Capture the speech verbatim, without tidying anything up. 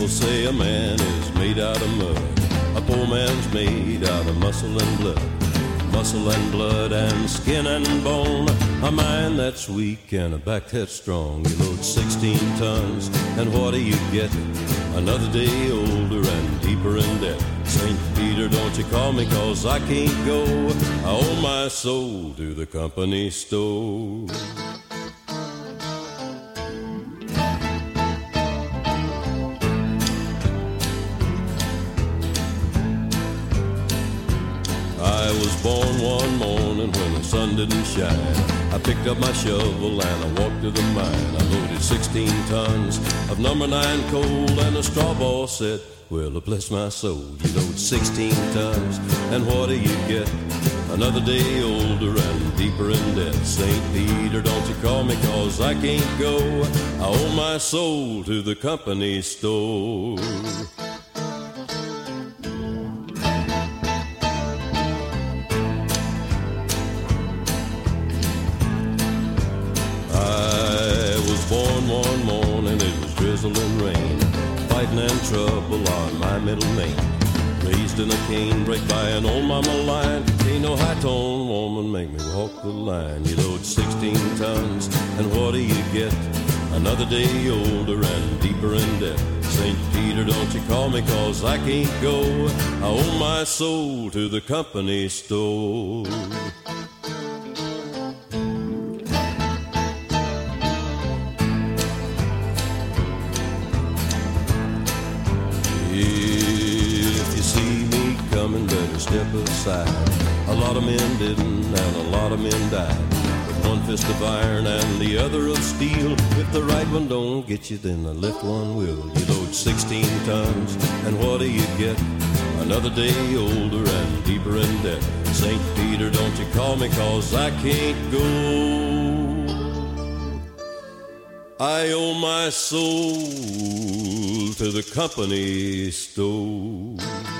People say a man is made out of mud. A poor man's made out of muscle and blood. Muscle and blood and skin and bone. A mind that's weak and a back that's strong. You load sixteen tons, and what do you get? Another day older and deeper in debt. Saint Peter, don't you call me, cause I can't go. I owe my soul to the company store. I was born one morning when the sun didn't shine. I picked up my shovel and I walked to the mine. I loaded sixteen tons of number nine coal, and the straw boss said, well, bless my soul, you load sixteen tons, and what do you get? Another day older and deeper in debt. Saint Peter, don't you call me, cause I can't go. I owe my soul to the company store. Born one morning, it was drizzling rain, fighting and trouble on my middle main. Raised in a cane break by an old mama lion. Ain't no high-tone woman make me walk the line. You load sixteen tons, and what do you get? Another day older and deeper in debt. Saint Peter, don't you call me, cause I can't go. I owe my soul to the company store. Step aside. A lot of men didn't, and a lot of men died. With one fist of iron and the other of steel. If the right one don't get you, then the left one will. You load sixteen tons, and what do you get? Another day older and deeper in debt. Saint Peter, don't you call me, cause I can't go. I owe my soul to the company store.